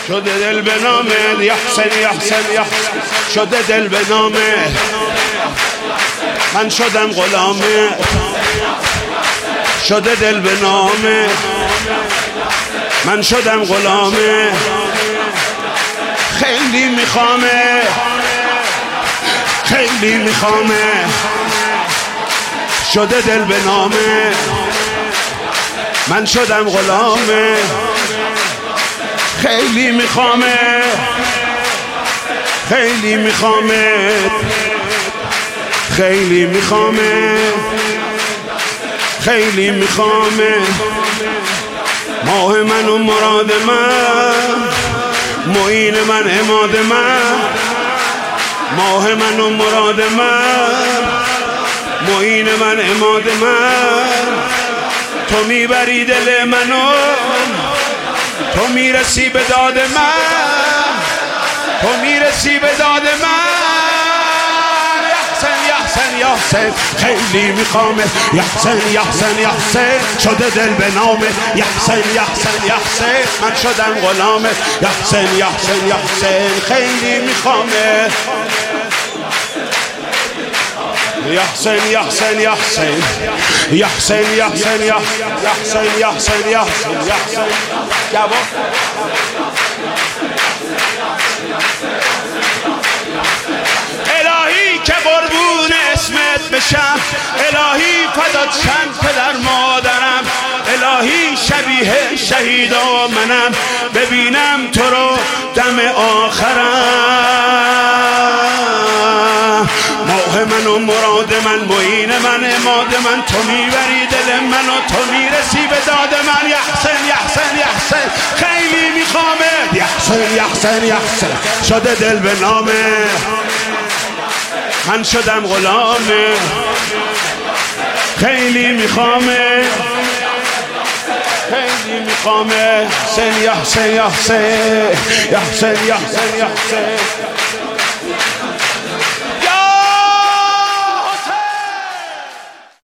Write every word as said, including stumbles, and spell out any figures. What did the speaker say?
شده دل به نامت یا حسین یا حسین یا شده دل به نامت من شدم غلامت شده دل به نامت من شدم غلامت خیلی میخوامه خیلی میخوامه شده دل به نامه من شدم غلامه خیلی میخوامه خیلی میخوامه خیلی میخوامه خیلی میخوامه ماه من و مراد من معین من عماد من ماه من و مراد من معین من عماد من تو میبری دل منو تو میرسی به داد من تو میرسی به داد من یا حسین یا حسین خیلی میخوامه یا حسین یا حسین یا حسین شده دل به نامه یا حسین یا حسین یا حسین من شدم غلامه یا حسین یا حسین یا حسین خیلی میخوامه یا حسین یا حسین یا حسین یا حسین یا حسین یا حسین یا حسین یا حسین یا حسین جواب الهی که قربون اسمت بشم الهی فدات شم پدر مادرم الهی شبیه شهیدا منم ببینم تو رو دم آخرم ماه من و مراد من معین من عماد من تو میبری دل من و تو میرسی به داد من یا حسین یا حسین یا حسین خیلی میخوامه یا حسین یا حسین یا حسین شده دل به نامه من شدم غلامه خیلی میخوامه خیلی میخوامه حسین یا حسین یا حسین یا حسین یا حسین یا حسین